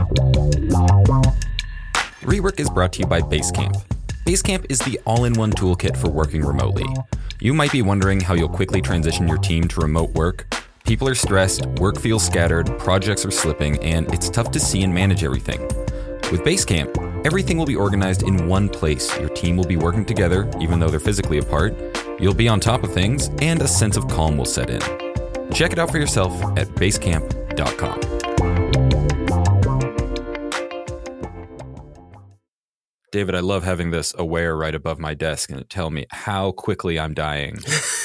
Rework is brought to you by Basecamp. Basecamp is the all-in-one toolkit for working remotely. You might be wondering how you'll quickly transition your team to remote work. People are stressed, work feels scattered, projects are slipping, and it's tough to see and manage everything. With Basecamp, everything will be organized in one place. Your team will be working together, even though they're physically apart. You'll be on top of things, and a sense of calm will set in. Check it out for yourself at basecamp.com. David, I love having this aware right above my desk and it tell me how quickly I'm dying.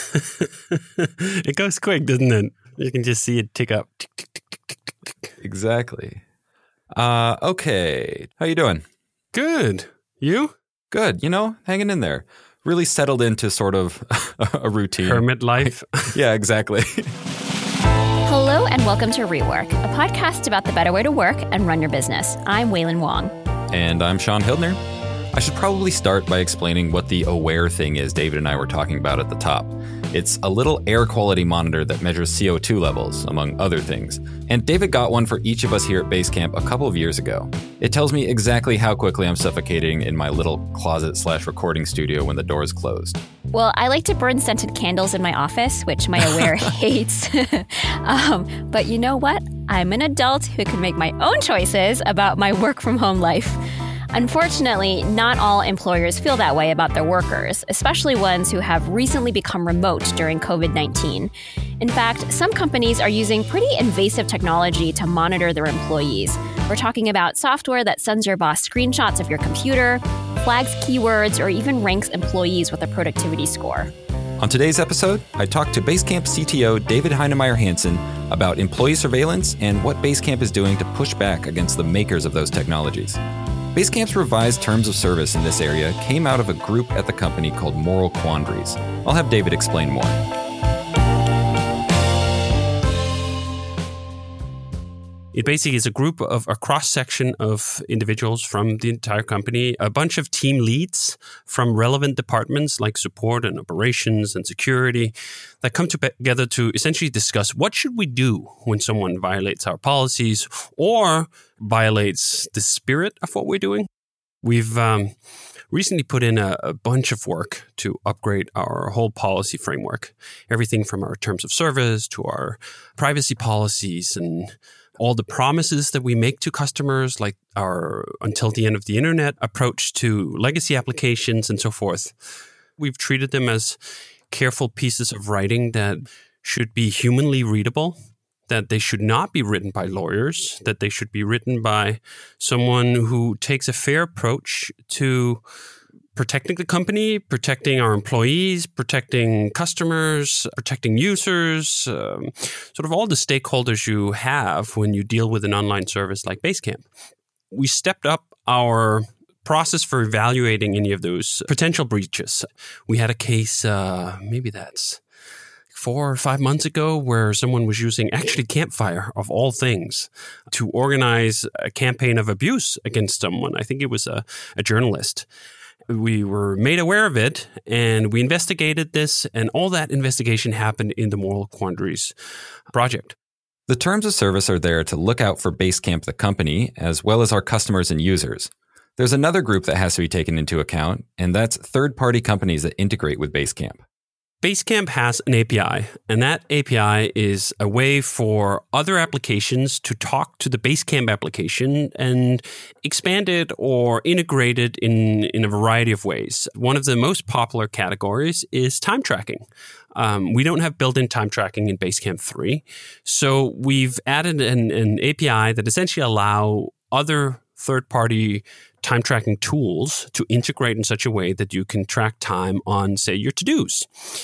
It goes quick, doesn't it? You can just see it tick up. Tick, tick, tick, tick, tick, tick. Exactly. Okay. How you doing? Good. You? Good. Hanging in there. Really settled into sort of a routine. Hermit life. Yeah, exactly. Hello and welcome to Rework, a podcast about the better way to work and run your business. I'm Waylon Wong. And I'm Sean Hildner. I should probably start by explaining what the Aware thing is David and I were talking about at the top. It's a little air quality monitor that measures CO2 levels, among other things. And David got one for each of us here at Basecamp a couple of years ago. It tells me exactly how quickly I'm suffocating in my little closet/recording studio when the door's closed. Well, I like to burn scented candles in my office, which my Aware hates. But you know what? I'm an adult who can make my own choices about my work from home life. Unfortunately, not all employers feel that way about their workers, especially ones who have recently become remote during COVID-19. In fact, some companies are using pretty invasive technology to monitor their employees. We're talking about software that sends your boss screenshots of your computer, flags keywords, or even ranks employees with a productivity score. On today's episode, I talked to Basecamp CTO David Heinemeier Hansson about employee surveillance and what Basecamp is doing to push back against the makers of those technologies. Basecamp's revised terms of service in this area came out of a group at the company called Moral Quandaries. I'll have David explain more. It basically is a cross-section of individuals from the entire company, a bunch of team leads from relevant departments like support and operations and security that come together to essentially discuss what should we do when someone violates our policies or violates the spirit of what we're doing. We've recently put in a bunch of work to upgrade our whole policy framework, everything from our terms of service to our privacy policies and all the promises that we make to customers, like our until the end of the internet approach to legacy applications and so forth. We've treated them as careful pieces of writing that should be humanly readable, that they should not be written by lawyers, that they should be written by someone who takes a fair approach to protecting the company, protecting our employees, protecting customers, protecting users, sort of all the stakeholders you have when you deal with an online service like Basecamp. We stepped up our process for evaluating any of those potential breaches. We had a case, maybe that's 4 or 5 months ago, where someone was using actually Campfire, of all things, to organize a campaign of abuse against someone. I think it was a journalist. We were made aware of it, and we investigated this, and all that investigation happened in the Moral Quandaries project. The terms of service are there to look out for Basecamp, the company, as well as our customers and users. There's another group that has to be taken into account, and that's third-party companies that integrate with Basecamp. Basecamp has an API, and that API is a way for other applications to talk to the Basecamp application and expand it or integrate it in a variety of ways. One of the most popular categories is time tracking. We don't have built-in time tracking in Basecamp 3, so we've added an API that essentially allow other third-party time tracking tools to integrate in such a way that you can track time on, say, your to-dos.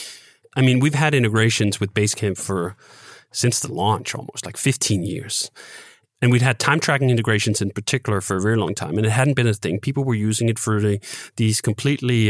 I mean, we've had integrations with Basecamp since the launch, almost like 15 years. And we'd had time tracking integrations in particular for a very long time, and it hadn't been a thing. People were using it for these completely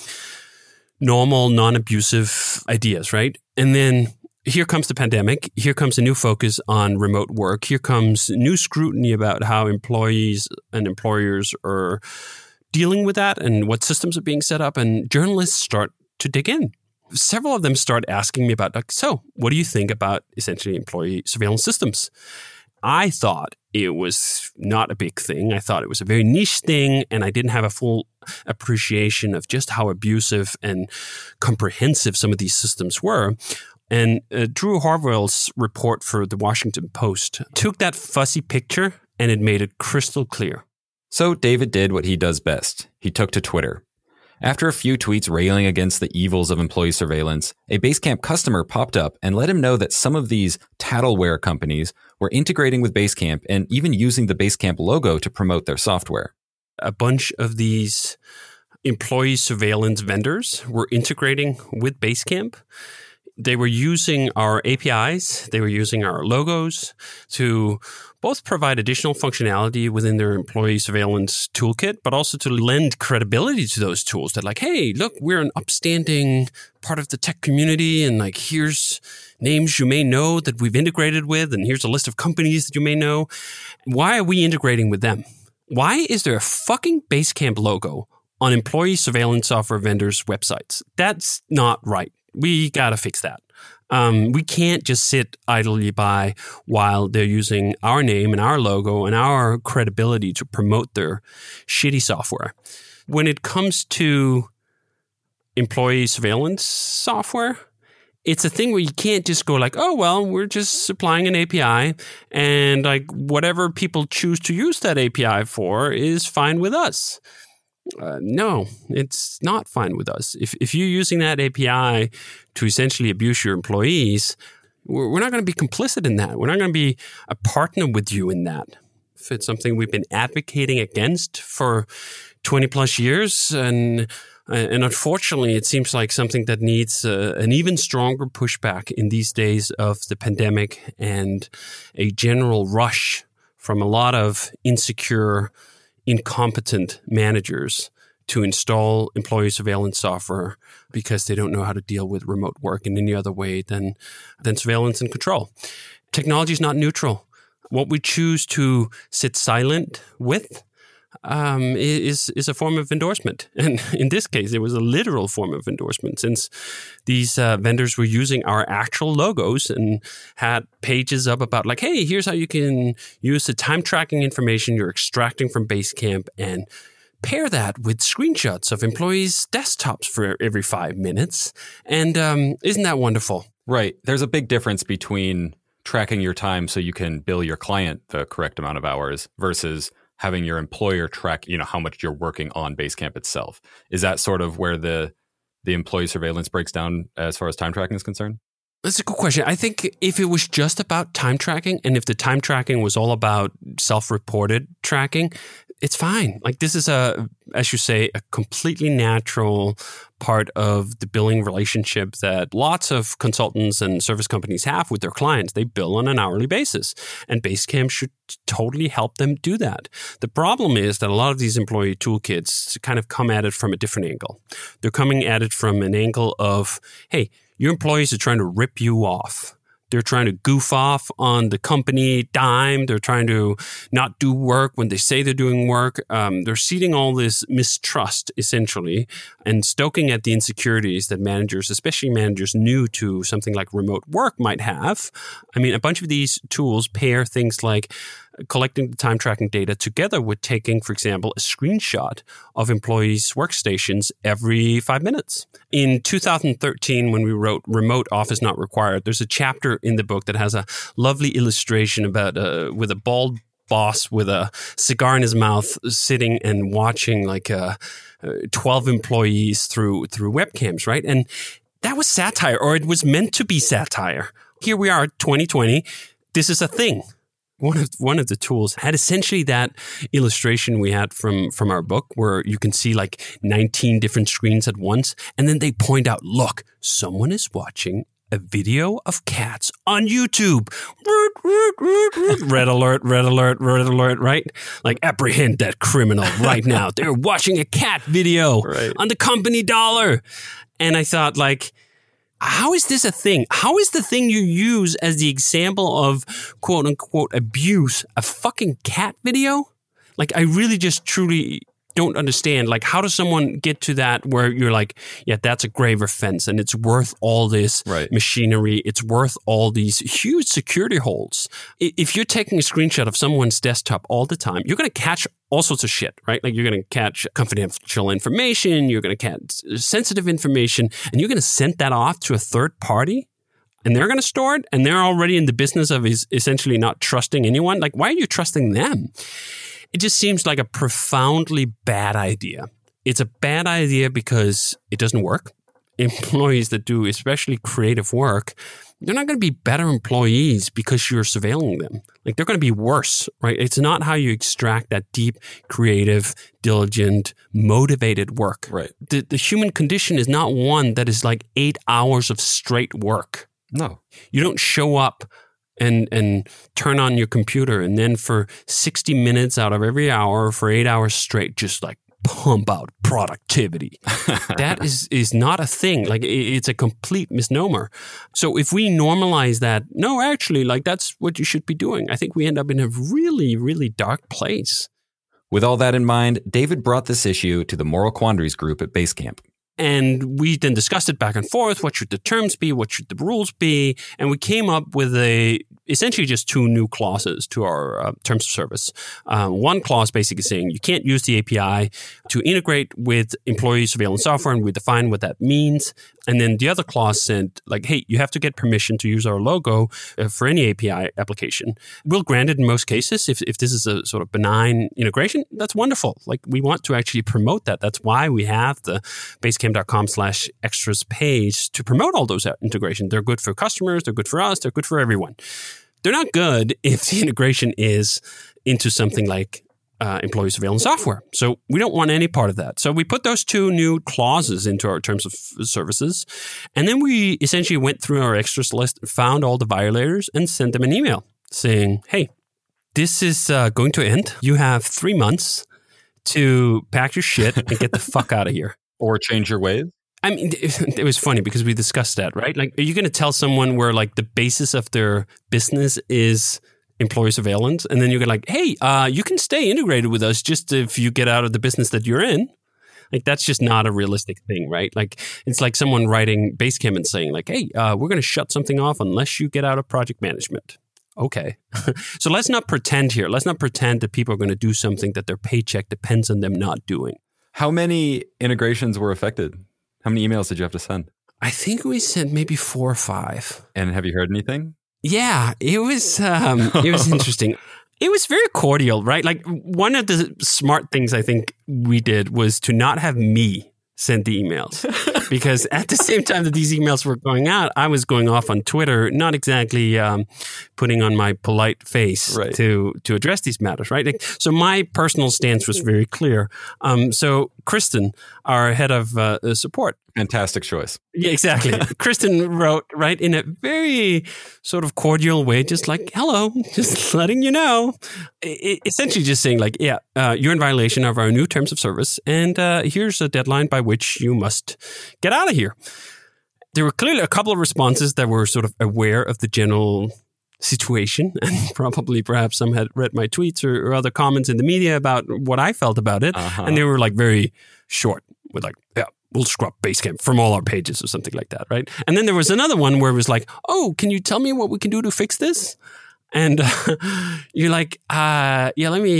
normal, non-abusive ideas, right? And then here comes the pandemic. Here comes a new focus on remote work. Here comes new scrutiny about how employees and employers are dealing with that and what systems are being set up. And journalists start to dig in. Several of them start asking me about, so what do you think about essentially employee surveillance systems? I thought it was not a big thing. I thought it was a very niche thing, and I didn't have a full appreciation of just how abusive and comprehensive some of these systems were. And Drew Harwell's report for the Washington Post took that fuzzy picture and it made it crystal clear. So David did what he does best. He took to Twitter. After a few tweets railing against the evils of employee surveillance, a Basecamp customer popped up and let him know that some of these tattleware companies were integrating with Basecamp and even using the Basecamp logo to promote their software. A bunch of these employee surveillance vendors were integrating with Basecamp. They were using our APIs, they were using our logos to both provide additional functionality within their employee surveillance toolkit, but also to lend credibility to those tools that like, hey, look, we're an upstanding part of the tech community, and like, here's names you may know that we've integrated with, and here's a list of companies that you may know. Why are we integrating with them? Why is there a fucking Basecamp logo on employee surveillance software vendors' websites? That's not right. We got to fix that. We can't just sit idly by while they're using our name and our logo and our credibility to promote their shitty software. When it comes to employee surveillance software, it's a thing where you can't just go like, oh, well, we're just supplying an API and like whatever people choose to use that API for is fine with us. No, it's not fine with us. If you're using that API to essentially abuse your employees, we're not going to be complicit in that. We're not going to be a partner with you in that. If it's something we've been advocating against for 20 plus years, and unfortunately, it seems like something that needs an even stronger pushback in these days of the pandemic and a general rush from a lot of insecure, incompetent managers to install employee surveillance software because they don't know how to deal with remote work in any other way than surveillance and control. Technology is not neutral. What we choose to sit silent with is a form of endorsement. And in this case, it was a literal form of endorsement, since these vendors were using our actual logos and had pages up about like, hey, here's how you can use the time tracking information you're extracting from Basecamp and pair that with screenshots of employees' desktops for every 5 minutes. And isn't that wonderful? Right. There's a big difference between tracking your time so you can bill your client the correct amount of hours versus having your employer track, how much you're working on Basecamp itself. Is that sort of where the employee surveillance breaks down as far as time tracking is concerned? That's a good question. I think if it was just about time tracking, and if the time tracking was all about self-reported tracking, it's fine. Like, this is as you say, a completely natural part of the billing relationship that lots of consultants and service companies have with their clients. They bill on an hourly basis, and Basecamp should totally help them do that. The problem is that a lot of these employee toolkits kind of come at it from a different angle. They're coming at it from an angle of, hey, your employees are trying to rip you off. They're trying to goof off on the company dime. They're trying to not do work when they say they're doing work. They're seeding all this mistrust, essentially, and stoking at the insecurities that managers, especially managers new to something like remote work, might have. I mean, a bunch of these tools pair things like collecting the time tracking data together with taking, for example, a screenshot of employees' workstations every 5 minutes. In 2013, when we wrote Remote Office Not Required, there's a chapter in the book that has a lovely illustration about with a bald boss with a cigar in his mouth sitting and watching like 12 employees through webcams, right? And that was satire, or it was meant to be satire. Here we are, 2020. This is a thing. One of the tools had essentially that illustration we had from our book, where you can see like 19 different screens at once, and then they point out, look, someone is watching a video of cats on YouTube. Red alert, red alert, red alert, right? Like, apprehend that criminal right now. They're watching a cat video on the company dollar. And I thought, like, how is this a thing? How is the thing you use as the example of quote unquote abuse a fucking cat video? Like, I really just truly don't understand, like, how does someone get to that where you're like, yeah, that's a grave offense and it's worth all this machinery. It's worth all these huge security holes. If you're taking a screenshot of someone's desktop all the time, you're going to catch all sorts of shit, right? Like, you're going to catch confidential information, you're going to catch sensitive information, and you're going to send that off to a third party. And they're going to store it, and they're already in the business of essentially not trusting anyone. Like, why are you trusting them? It just seems like a profoundly bad idea. It's a bad idea because it doesn't work. Employees that do especially creative work, they're not going to be better employees because you're surveilling them. Like, they're going to be worse, right? It's not how you extract that deep, creative, diligent, motivated work. Right. The human condition is not one that is like 8 hours of straight work. No. You don't show up and turn on your computer and then for 60 minutes out of every hour for 8 hours straight, just like pump out productivity. That is not a thing. Like, it's a complete misnomer. So if we normalize that, no, actually, like, that's what you should be doing, I think we end up in a really, really dark place. With all that in mind, David brought this issue to the Moral Quandaries group at Basecamp. And we then discussed it back and forth. What should the terms be? What should the rules be? And we came up with essentially just 2 new clauses to our terms of service. One clause basically saying you can't use the API to integrate with employee surveillance software, and we define what that means. And then the other clause said, like, hey, you have to get permission to use our logo for any API application. We'll grant it in most cases. If this is a sort of benign integration, that's wonderful. Like, we want to actually promote that. That's why we have the basecamp.com/extras page to promote all those integrations. They're good for customers. They're good for us. They're good for everyone. They're not good if the integration is into something like employee surveillance software. So we don't want any part of that. So we put those 2 new clauses into our terms of services. And then we essentially went through our extras list, found all the violators, and sent them an email saying, hey, this is going to end. You have 3 months to pack your shit and get the fuck out of here. Or change your ways. I mean, it was funny because we discussed that, right? Like, are you going to tell someone where, like, the basis of their business is employee surveillance, and then you're like, hey, you can stay integrated with us just if you get out of the business that you're in? Like, that's just not a realistic thing, right? Like, it's like someone writing Basecamp and saying, like, hey, we're going to shut something off unless you get out of project management. Okay. So let's not pretend here. Let's not pretend that people are going to do something that their paycheck depends on them not doing. How many integrations were affected? How many emails did you have to send? I think we sent maybe 4 or 5. And have you heard anything? Yeah, it was interesting. It was very cordial, right? Like, one of the smart things I think we did was to not have me send the emails. Because at the same time that these emails were going out, I was going off on Twitter, not exactly putting on my polite face to address these matters, right? Like, so my personal stance was very clear. So Kristen, our head of support. Fantastic choice. Yeah, exactly. Kristen wrote, right, in a very sort of cordial way, just like, hello, just letting you know. Essentially just saying, like, yeah, you're in violation of our new terms of service, and here's a deadline by which you must get out of here. There were clearly a couple of responses that were sort of aware of the general situation, and probably perhaps some had read my tweets or other comments in the media about what I felt about it, and they were like very short with like, yeah, we'll scrub Basecamp from all our pages or something like that, right? And then there was another one where it was like, oh, can you tell me what we can do to fix this? And you're like, where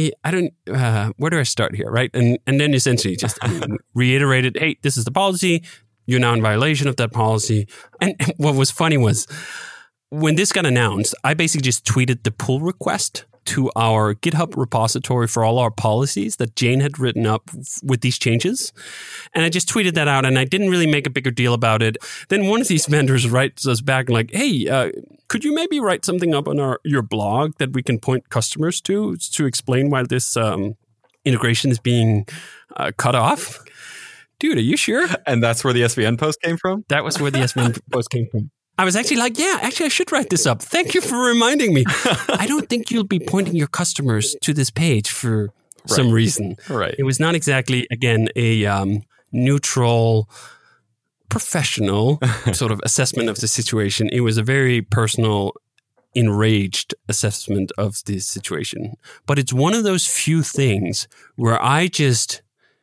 do I start here, right? And then essentially just reiterated, hey, this is the policy. You're now in violation of that policy. And what was funny was when this got announced, I basically just tweeted the pull request to our GitHub repository for all our policies that Jane had written up with these changes. And I just tweeted that out, and I didn't really make a bigger deal about it. Then one of these vendors writes us back like, hey, could you maybe write something up on your blog that we can point customers to explain why this integration is being cut off? Dude, are you sure? And that's where the SVN post came from? That was where the SVN post came from. I was actually like, yeah, actually, I should write this up. Thank you for reminding me. I don't think you'll be pointing your customers to this page for some reason. Right. It was not exactly, again, a neutral, professional sort of assessment of the situation. It was a very personal, enraged assessment of the situation. But it's one of those few things where I just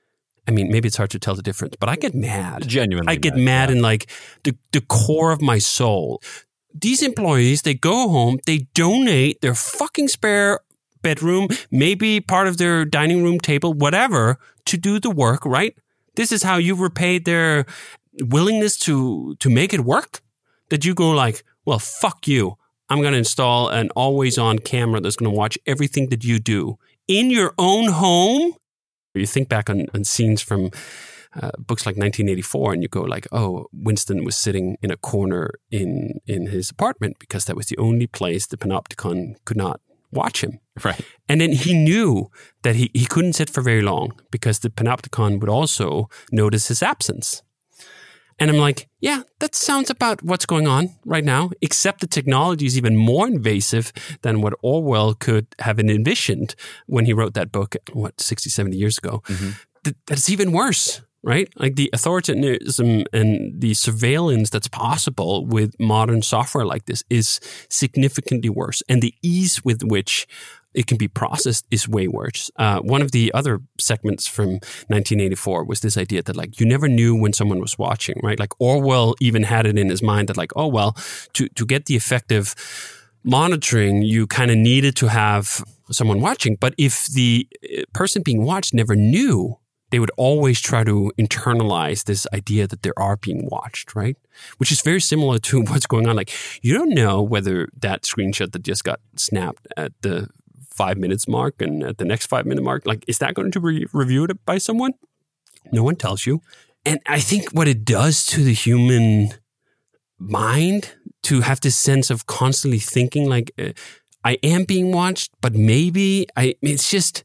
I mean, maybe it's hard to tell the difference, but I get mad. Genuinely I get mad yeah. in like the core of my soul. These employees, they go home, they donate their fucking spare bedroom, maybe part of their dining room table, whatever, to do the work, right? This is how you repaid their willingness to make it work? That you go like, well, fuck you. I'm going to install an always-on camera that's going to watch everything that you do in your own home. You think back on scenes from books like 1984 and you go like, oh, Winston was sitting in a corner in his apartment because that was the only place the Panopticon could not watch him. Right. And then he knew that he couldn't sit for very long because the Panopticon would also notice his absence. And I'm like, yeah, that sounds about what's going on right now, except the technology is even more invasive than what Orwell could have envisioned when he wrote that book, 60, 70 years ago. Mm-hmm. That's even worse, right? Like the authoritarianism and the surveillance that's possible with modern software like this is significantly worse. And the ease with which it can be processed is way worse. One of the other segments from 1984 was this idea that like you never knew when someone was watching, right? Like Orwell even had it in his mind that like, oh, well, to get the effective monitoring, you kind of needed to have someone watching. But if the person being watched never knew, they would always try to internalize this idea that they are being watched, right? Which is very similar to what's going on. Like you don't know whether that screenshot that just got snapped at the 5 minutes mark and at the next 5 minute mark, like, is that going to be reviewed by someone? No one tells you. And I think what it does to the human mind to have this sense of constantly thinking like, I am being watched, but maybe it's just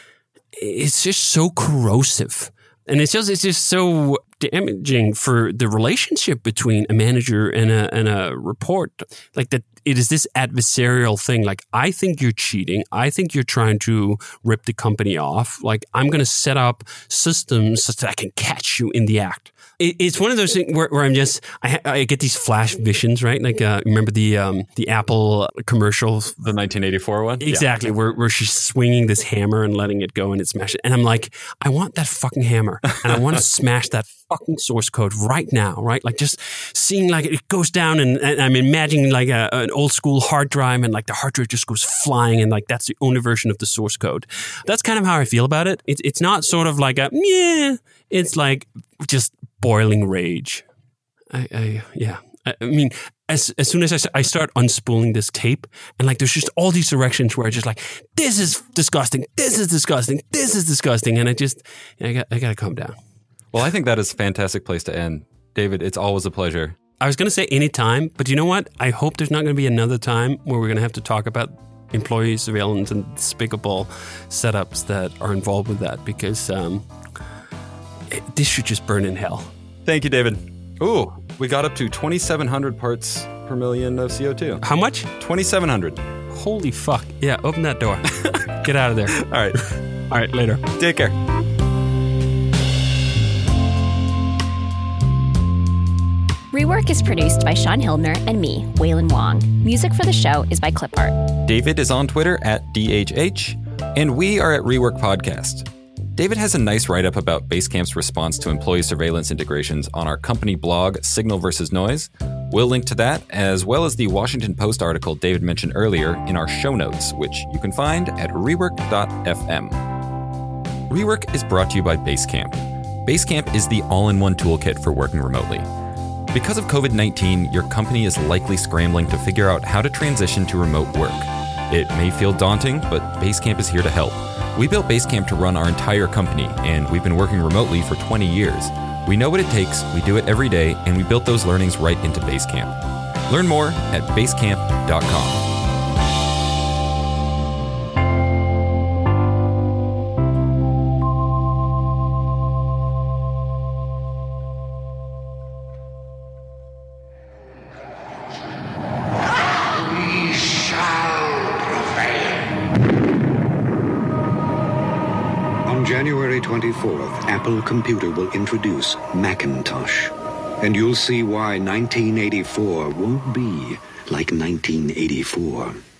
so corrosive. And it's just so damaging for the relationship between a manager and a report. Like that, it is this adversarial thing. Like, I think you're cheating. I think you're trying to rip the company off. Like, I'm going to set up systems so that I can catch you in the act. It's one of those things where I'm just, I get these flash visions, right? Like, remember the Apple commercial? The 1984 one? Exactly, yeah. Where she's swinging this hammer and letting it go and it smashes. And I'm like, I want that fucking hammer. And I want to smash that fucking source code right now, right? Like just seeing like it goes down and I'm imagining like an old school hard drive and like the hard drive just goes flying and like that's the only version of the source code. That's kind of how I feel about it. It's not sort of like a, yeah, it's like just boiling rage. I mean, as soon as I start unspooling this tape and like there's just all these directions where it's just like, this is disgusting, this is disgusting, this is disgusting. And I got to calm down. Well, I think that is a fantastic place to end. David, it's always a pleasure. I was going to say any time, but you know what? I hope there's not going to be another time where we're going to have to talk about employee surveillance and despicable setups that are involved with that because this should just burn in hell. Thank you, David. Ooh, we got up to 2,700 parts per million of CO2. How much? 2,700. Holy fuck. Yeah, open that door. Get out of there. All right, later. Take care. Rework is produced by Sean Hildner and me, Waylon Wong. Music for the show is by Clipart. David is on Twitter at DHH, and we are at Rework Podcast. David has a nice write-up about Basecamp's response to employee surveillance integrations on our company blog, Signal vs. Noise. We'll link to that, as well as the Washington Post article David mentioned earlier in our show notes, which you can find at rework.fm. Rework is brought to you by Basecamp. Basecamp is the all-in-one toolkit for working remotely. Because of COVID-19, your company is likely scrambling to figure out how to transition to remote work. It may feel daunting, but Basecamp is here to help. We built Basecamp to run our entire company, and we've been working remotely for 20 years. We know what it takes, we do it every day, and we built those learnings right into Basecamp. Learn more at basecamp.com. January 24th, Apple Computer will introduce Macintosh. And you'll see why 1984 won't be like 1984.